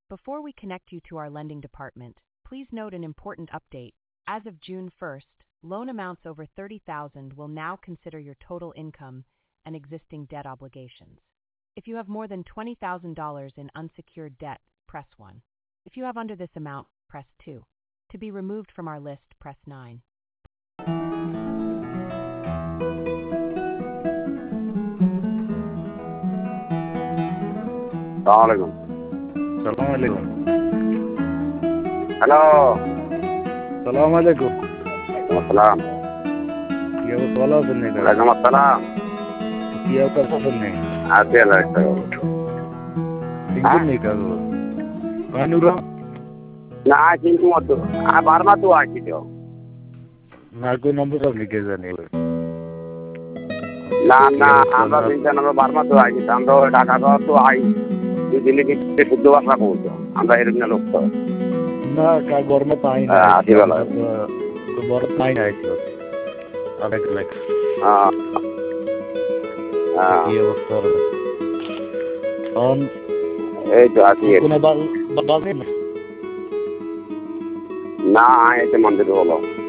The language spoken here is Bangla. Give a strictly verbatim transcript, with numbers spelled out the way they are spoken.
Before we connect you to our lending department, please note an important update. As of June first, loan amounts over thirty thousand dollars will now consider your total income and existing debt obligations. If you have more than twenty thousand dollars in unsecured debt, press one. If you have under this amount, press two. To be removed from our list, press nine. Assalamualaikum. Assalamualaikum. Halo. Assalamualaikum. Waalaikumsalam. কি অবস্থা ভালো আছেন নাকি? Waalaikum assalam. কি অবস্থা আছেন নাকি? Azi Allah istirahat. সিঙ্গেল নেই কাগজ কানুরা না কিন্তু মত আর বারবার তো আসি তো না কোন নম্বর সব লিখে জানি না না আমরা চিন্তা না বারবার তো আসি আমরা টাকা তো আই দুই দিনে কি শুদ্ধ ভাষা বলতো আমরা এরকম লোক তো না কা গরমে পাই না আদি ভালো তো বড় পাই না তো আরেক লাইক হ্যাঁ হ্যাঁ কি অবস্থা অন এই তো আসি কোন বাল বাল না এই তো মন্দির হলো